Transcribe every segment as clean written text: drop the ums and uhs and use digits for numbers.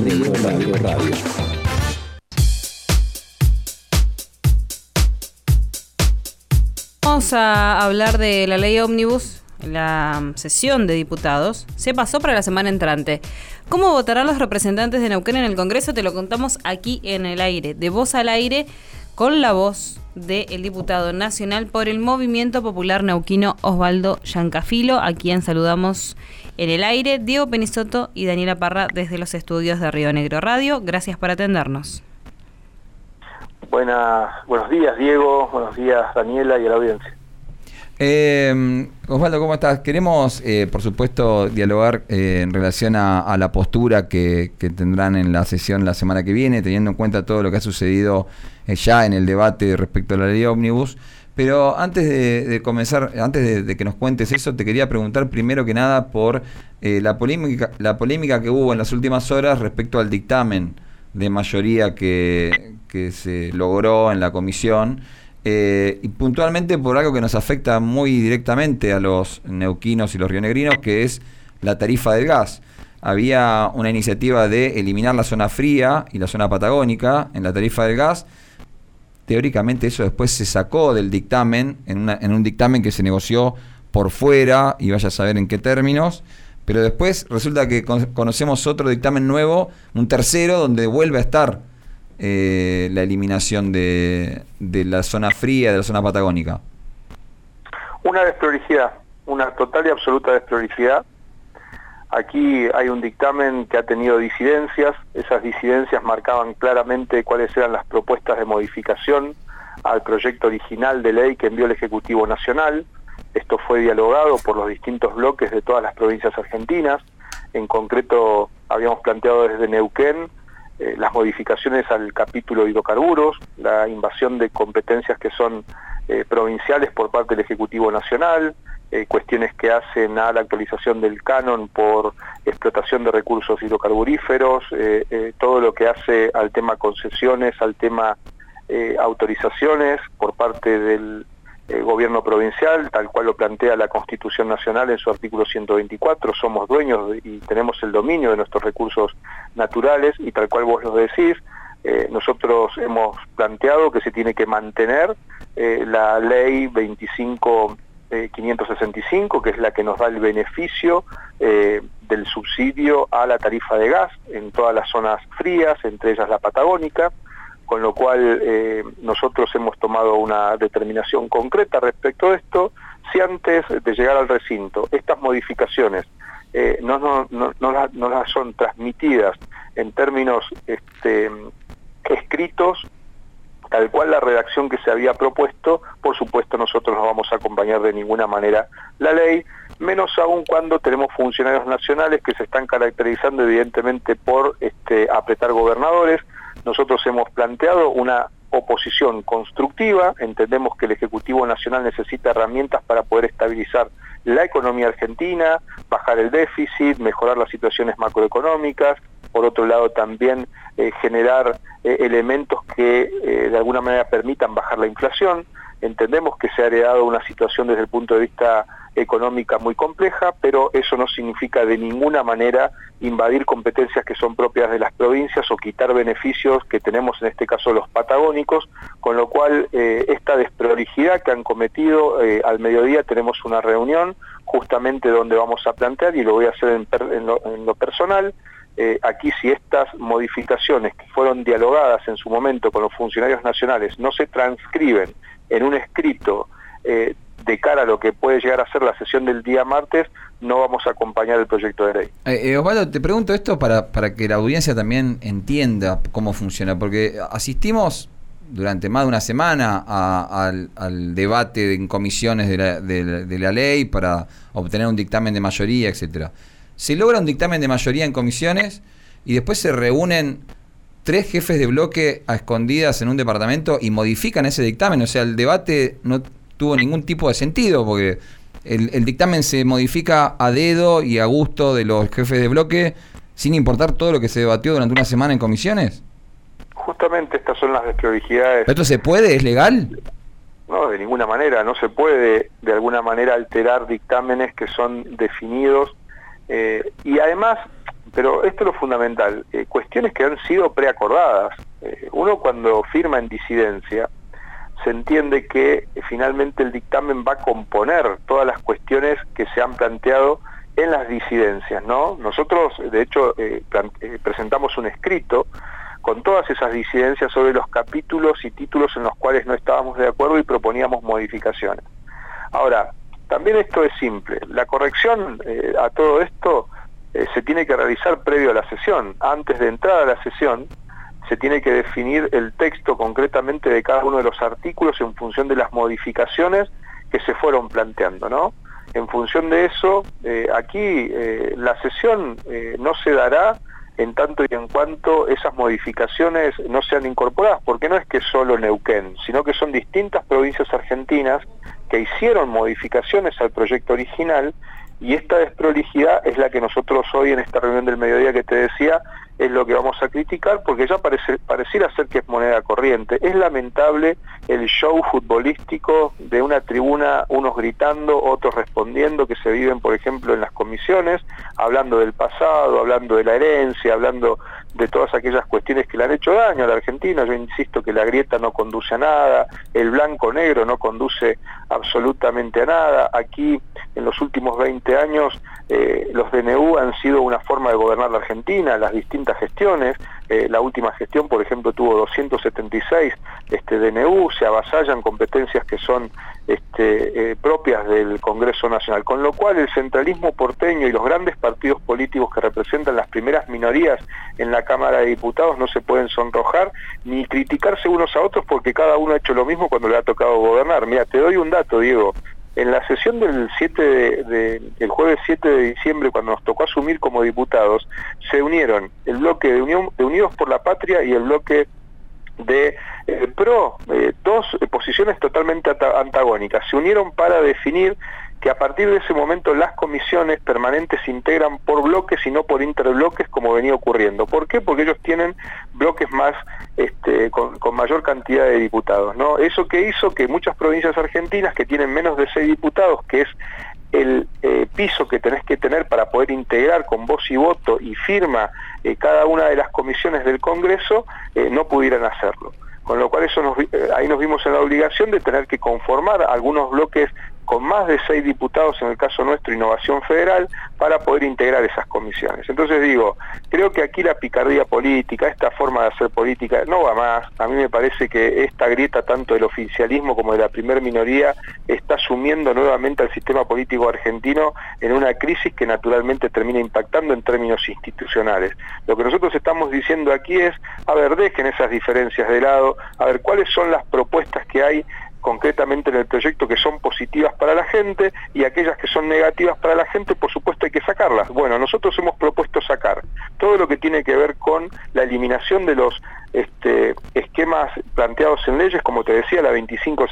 Negro Radio. Vamos a hablar de la ley ómnibus. La sesión de diputados se pasó para la semana entrante. ¿Cómo votarán los representantes de Neuquén en el Congreso? Te lo contamos aquí en el aire, de voz al aire, con la voz del diputado nacional por el Movimiento Popular Neuquino, Osvaldo Yancafilo, a quien saludamos en el aire, Diego Penisoto y Daniela Parra desde los estudios de Río Negro Radio. Gracias por atendernos. Buenos días, Diego. Buenos días, Daniela, y a la audiencia. Osvaldo, ¿cómo estás? Queremos, por supuesto, dialogar en relación a la postura que tendrán en la sesión la semana que viene, teniendo en cuenta todo lo que ha sucedido ya en el debate respecto a la ley ómnibus. Pero antes de comenzar, antes de que nos cuentes eso, te quería preguntar primero que nada por la polémica que hubo en las últimas horas respecto al dictamen de mayoría que se logró en la comisión. Y puntualmente por algo que nos afecta muy directamente a los neuquinos y los rionegrinos, que es la tarifa del gas. Había una iniciativa de eliminar la zona fría y la zona patagónica en la tarifa del gas. Teóricamente eso después se sacó del dictamen, en un dictamen que se negoció por fuera, y vaya a saber en qué términos, pero después resulta que conocemos otro dictamen nuevo, un tercero, donde vuelve a estar la eliminación de la zona fría, de la zona patagónica. Una desprolijidad, una total y absoluta desprolijidad. Aquí hay un dictamen que ha tenido disidencias. Esas disidencias marcaban claramente cuáles eran las propuestas de modificación al proyecto original de ley que envió el Ejecutivo Nacional. Esto fue dialogado por los distintos bloques de todas las provincias argentinas. En concreto, habíamos planteado desde Neuquén las modificaciones al capítulo de hidrocarburos, la invasión de competencias que son provinciales por parte del Ejecutivo Nacional, cuestiones que hacen a la actualización del canon por explotación de recursos hidrocarburíferos, todo lo que hace al tema concesiones, al tema autorizaciones por parte del gobierno provincial, tal cual lo plantea la Constitución Nacional en su artículo 124, somos dueños y tenemos el dominio de nuestros recursos naturales, y tal cual vos lo decís, nosotros hemos planteado que se tiene que mantener la ley 25.565, que es la que nos da el beneficio del subsidio a la tarifa de gas en todas las zonas frías, entre ellas la patagónica, con lo cual nosotros hemos tomado una determinación concreta respecto a esto. Si antes de llegar al recinto estas modificaciones no las son transmitidas en términos escritos, tal cual la redacción que se había propuesto, por supuesto nosotros no vamos a acompañar de ninguna manera la ley, menos aún cuando tenemos funcionarios nacionales que se están caracterizando evidentemente por apretar gobernadores. Nosotros hemos planteado una oposición constructiva, entendemos que el Ejecutivo Nacional necesita herramientas para poder estabilizar la economía argentina, bajar el déficit, mejorar las situaciones macroeconómicas, por otro lado también generar elementos que de alguna manera permitan bajar la inflación. Entendemos que se ha heredado una situación desde el punto de vista económica muy compleja, pero eso no significa de ninguna manera invadir competencias que son propias de las provincias o quitar beneficios que tenemos, en este caso los patagónicos, con lo cual esta desprolijidad que han cometido, al mediodía tenemos una reunión justamente donde vamos a plantear, y lo voy a hacer en lo personal, aquí si estas modificaciones que fueron dialogadas en su momento con los funcionarios nacionales no se transcriben en un escrito de cara a lo que puede llegar a ser la sesión del día martes, no vamos a acompañar el proyecto de ley. Osvaldo, te pregunto esto para que la audiencia también entienda cómo funciona, porque asistimos durante más de una semana al debate en comisiones de la ley para obtener un dictamen de mayoría, etcétera. Se logra un dictamen de mayoría en comisiones y después se reúnen 3 jefes de bloque a escondidas en un departamento y modifican ese dictamen. O sea, el debate no tuvo ningún tipo de sentido, porque el dictamen se modifica a dedo y a gusto de los jefes de bloque, sin importar todo lo que se debatió durante una semana en comisiones. Justamente estas son las desprolijidades. ¿Esto se puede? ¿Es legal? No, de ninguna manera. No se puede de alguna manera alterar dictámenes que son definidos. Y además, pero esto es lo fundamental, cuestiones que han sido preacordadas. Uno cuando firma en disidencia, se entiende que finalmente el dictamen va a componer todas las cuestiones que se han planteado en las disidencias, ¿no? Nosotros, de hecho, presentamos un escrito con todas esas disidencias sobre los capítulos y títulos en los cuales no estábamos de acuerdo y proponíamos modificaciones. Ahora, también esto es simple. La corrección a todo esto se tiene que realizar previo a la sesión. Antes de entrar a la sesión, se tiene que definir el texto concretamente de cada uno de los artículos en función de las modificaciones que se fueron planteando, ¿no? En función de eso, aquí la sesión no se dará en tanto y en cuanto esas modificaciones no sean incorporadas, porque no es que solo Neuquén, sino que son distintas provincias argentinas que hicieron modificaciones al proyecto original, y esta desprolijidad es la que nosotros hoy en esta reunión del mediodía que te decía, es lo que vamos a criticar, porque ya pareciera ser que es moneda corriente. Es lamentable el show futbolístico de una tribuna, unos gritando, otros respondiendo, que se viven, por ejemplo, en las comisiones, hablando del pasado, hablando de la herencia, hablando de todas aquellas cuestiones que le han hecho daño a la Argentina. Yo insisto que la grieta no conduce a nada, el blanco-negro no conduce absolutamente a nada. Aquí, en los últimos 20 años, los DNU han sido una forma de gobernar la Argentina, las distintas gestiones. La última gestión, por ejemplo, tuvo 276 DNU, se avasallan competencias que son propias del Congreso Nacional, con lo cual el centralismo porteño y los grandes partidos políticos que representan las primeras minorías en la Cámara de Diputados no se pueden sonrojar ni criticarse unos a otros, porque cada uno ha hecho lo mismo cuando le ha tocado gobernar. Mira, te doy un dato, Diego. En la sesión del el jueves 7 de diciembre, cuando nos tocó asumir como diputados, se unieron el bloque de Unidos por la Patria y el bloque de PRO, dos posiciones totalmente antagónicas. Se unieron para definir que a partir de ese momento las comisiones permanentes se integran por bloques y no por interbloques, como venía ocurriendo. ¿Por qué? Porque ellos tienen bloques más con mayor cantidad de diputados, ¿no? Eso que hizo que muchas provincias argentinas que tienen menos de 6 diputados, que es el piso que tenés que tener para poder integrar con voz y voto y firma cada una de las comisiones del Congreso, no pudieran hacerlo. Con lo cual ahí nos vimos en la obligación de tener que conformar algunos bloques con más de 6 diputados, en el caso nuestro, Innovación Federal, para poder integrar esas comisiones. Entonces digo, creo que aquí la picardía política, esta forma de hacer política, no va más. A mí me parece que esta grieta, tanto del oficialismo como de la primer minoría, está sumiendo nuevamente al sistema político argentino en una crisis que naturalmente termina impactando en términos institucionales. Lo que nosotros estamos diciendo aquí es, a ver, dejen esas diferencias de lado, a ver cuáles son las propuestas que hay concretamente en el proyecto que son positivas para la gente, y aquellas que son negativas para la gente, por supuesto hay que sacarlas. Bueno, nosotros hemos propuesto sacar todo lo que tiene que ver con la eliminación de los esquemas planteados en leyes, como te decía, la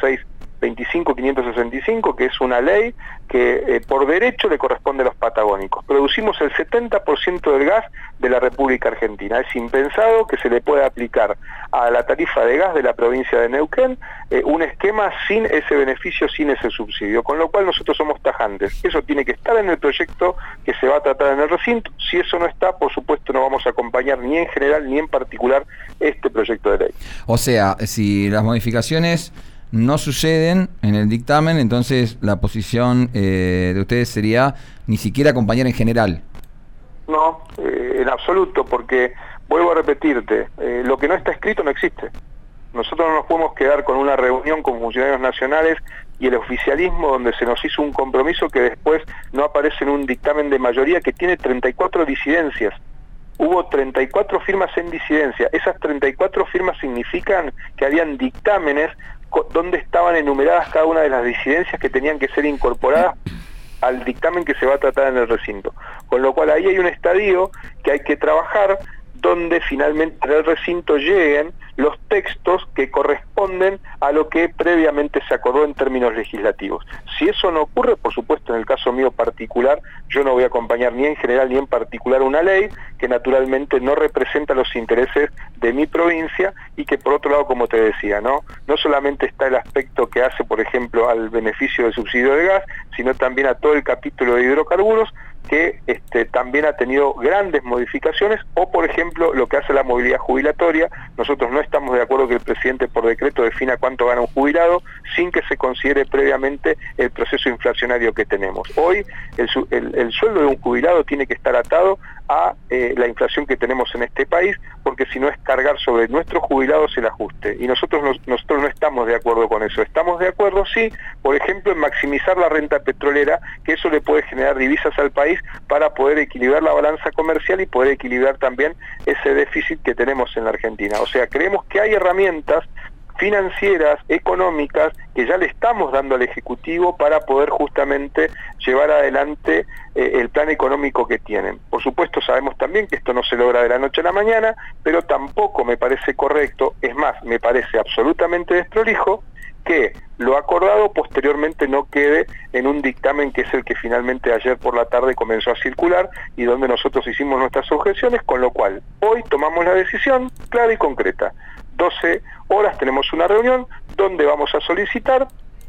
25.565, que es una ley que por derecho le corresponde a los patagónicos. Producimos el 70% del gas de la República Argentina. Es impensado que se le pueda aplicar a la tarifa de gas de la provincia de Neuquén un esquema sin ese beneficio, sin ese subsidio, con lo cual nosotros somos tajantes. Eso tiene que estar en el proyecto que se va a tratar en el recinto. Si eso no está, por supuesto no vamos a acompañar ni en general ni en particular este proyecto de ley. O sea, si las modificaciones no suceden en el dictamen, entonces la posición de ustedes sería ni siquiera acompañar en general. No, en absoluto, porque vuelvo a repetirte, lo que no está escrito no existe. Nosotros no nos podemos quedar con una reunión con funcionarios nacionales y el oficialismo donde se nos hizo un compromiso que después no aparece en un dictamen de mayoría que tiene 34 disidencias. Hubo 34 firmas en disidencia. Esas 34 firmas significan que habían dictámenes donde estaban enumeradas cada una de las disidencias que tenían que ser incorporadas al dictamen que se va a tratar en el recinto. Con lo cual ahí hay un estadio que hay que trabajar, donde finalmente en el recinto lleguen los textos que corresponden a lo que previamente se acordó en términos legislativos. Si eso no ocurre, por supuesto, en el caso mío particular, yo no voy a acompañar ni en general ni en particular una ley que naturalmente no representa los intereses de mi provincia y que, por otro lado, como te decía, no solamente está el aspecto que hace, por ejemplo, al beneficio del subsidio de gas, sino también a todo el capítulo de hidrocarburos, que también ha tenido grandes modificaciones, o por ejemplo lo que hace la movilidad jubilatoria. Nosotros no estamos de acuerdo que el presidente por decreto defina cuánto gana un jubilado sin que se considere previamente el proceso inflacionario que tenemos. Hoy el sueldo de un jubilado tiene que estar atado a la inflación que tenemos en este país, porque si no es cargar sobre nuestros jubilados el ajuste, y nosotros no estamos de acuerdo con eso. Estamos de acuerdo, sí, por ejemplo, en maximizar la renta petrolera, que eso le puede generar divisas al país para poder equilibrar la balanza comercial y poder equilibrar también ese déficit que tenemos en la Argentina. O sea, creemos que hay herramientas financieras, económicas, que ya le estamos dando al Ejecutivo para poder justamente llevar adelante el plan económico que tienen. Por supuesto, sabemos también que esto no se logra de la noche a la mañana, pero tampoco me parece correcto, es más, me parece absolutamente desprolijo, que lo acordado posteriormente no quede en un dictamen que es el que finalmente ayer por la tarde comenzó a circular y donde nosotros hicimos nuestras objeciones, con lo cual hoy tomamos la decisión clara y concreta. 12 horas tenemos una reunión donde vamos a solicitar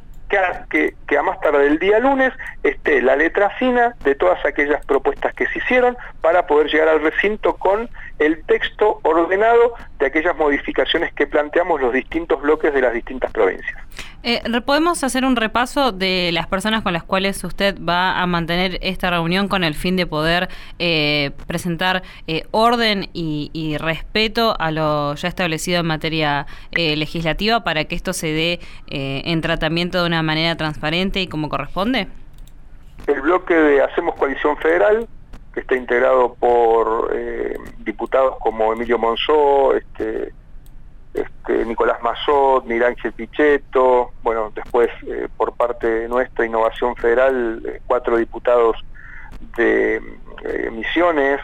que a más tarde del día lunes esté la letra fina de todas aquellas propuestas que se hicieron para poder llegar al recinto con el texto ordenado de aquellas modificaciones que planteamos los distintos bloques de las distintas provincias. ¿Podemos hacer un repaso de las personas con las cuales usted va a mantener esta reunión con el fin de poder presentar orden y respeto a lo ya establecido en materia legislativa para que esto se dé en tratamiento de una manera transparente y como corresponde? El bloque de Hacemos Coalición Federal, que está integrado por diputados como Emilio Monzó, Nicolás Mazot, Miguel Ángel Pichetto, bueno, después por parte de nuestra Innovación Federal, 4 diputados de Misiones,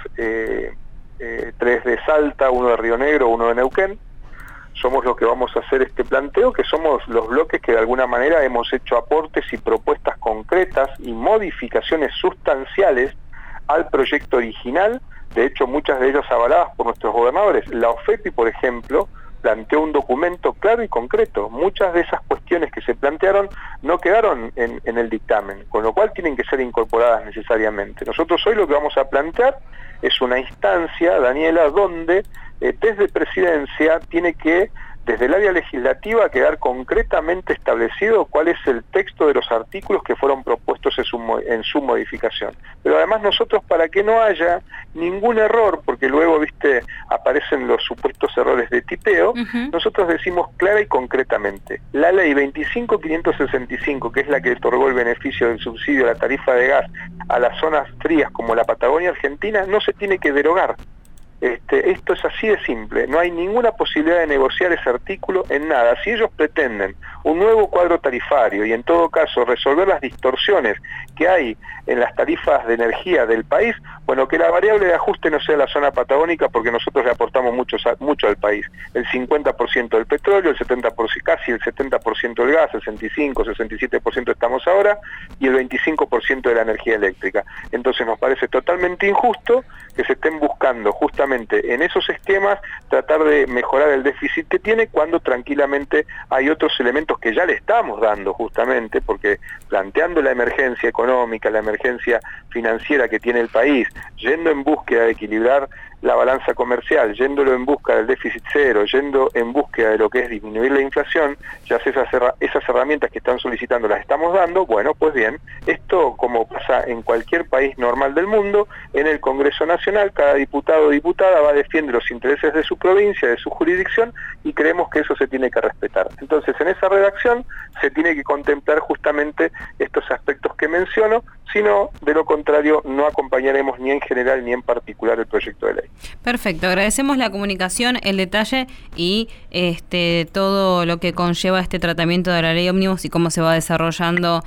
3 de Salta, 1 de Río Negro, 1 de Neuquén. Somos los que vamos a hacer este planteo, que somos los bloques que de alguna manera hemos hecho aportes y propuestas concretas y modificaciones sustanciales al proyecto original, de hecho muchas de ellas avaladas por nuestros gobernadores. La OFEPI, por ejemplo, planteó un documento claro y concreto. Muchas de esas cuestiones que se plantearon no quedaron en el dictamen, con lo cual tienen que ser incorporadas necesariamente. Nosotros hoy lo que vamos a plantear es una instancia, Daniela, donde desde Presidencia tiene que, desde el área legislativa, quedar concretamente establecido cuál es el texto de los artículos que fueron propuestos en su modificación. Pero además nosotros, para que no haya ningún error, porque luego, aparecen los supuestos errores de tipeo, nosotros decimos clara y concretamente, la ley 25.565, que es la que otorgó el beneficio del subsidio a la tarifa de gas a las zonas frías como la Patagonia Argentina, no se tiene que derogar. Esto es así de simple, no hay ninguna posibilidad de negociar ese artículo en nada. Si ellos pretenden un nuevo cuadro tarifario y en todo caso resolver las distorsiones que hay en las tarifas de energía del país, bueno, que la variable de ajuste no sea la zona patagónica, porque nosotros le aportamos mucho al país, el 50% del petróleo, el 70%, casi el 70% del gas, el 65, 67% estamos ahora, y el 25% de la energía eléctrica. Entonces nos parece totalmente injusto que se estén buscando justamente en esos esquemas tratar de mejorar el déficit que tiene, cuando tranquilamente hay otros elementos que ya le estamos dando justamente, porque planteando la emergencia económica, la emergencia financiera que tiene el país, yendo en búsqueda de equilibrar la balanza comercial, yéndolo en busca del déficit cero, yendo en búsqueda de lo que es disminuir la inflación, ya esas herramientas que están solicitando las estamos dando. Bueno, pues bien, esto, como pasa en cualquier país normal del mundo, en el Congreso Nacional cada diputado o diputada va a defender los intereses de su provincia, de su jurisdicción, y creemos que eso se tiene que respetar. Entonces, en esa redacción se tiene que contemplar justamente estos aspectos que menciono, sino de lo contrario no acompañaremos ni en general ni en particular el proyecto de ley. Perfecto, agradecemos la comunicación, el detalle y todo lo que conlleva este tratamiento de la ley ómnibus y cómo se va desarrollando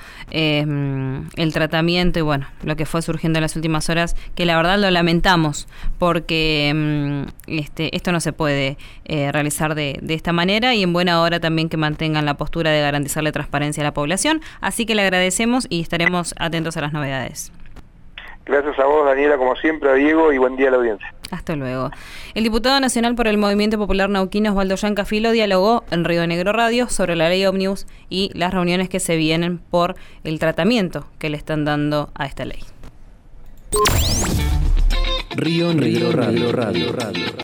el tratamiento y bueno, lo que fue surgiendo en las últimas horas, que la verdad lo lamentamos porque esto no se puede realizar de esta manera, y en buena hora también que mantengan la postura de garantizarle transparencia a la población, así que le agradecemos y estaremos atentos a las novedades. Gracias a vos, Daniela, como siempre, a Diego, y buen día a la audiencia. Hasta luego. El diputado nacional por el Movimiento Popular Neuquino, Osvaldo Yancafilo, dialogó en Río Negro Radio sobre la ley ómnibus y las reuniones que se vienen por el tratamiento que le están dando a esta ley. Río Negro Radio.